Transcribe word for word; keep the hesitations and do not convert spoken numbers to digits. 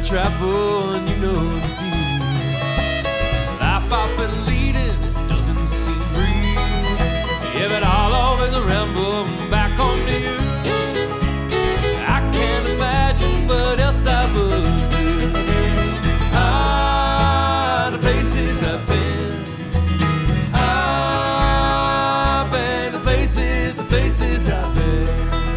travel and you know the deal. Life I've been leading doesn't seem real. Yeah, but I'll always ramble back home to you. I can't imagine what else I would do. Ah, the places I've been. Ah, babe, the places, the places I've been.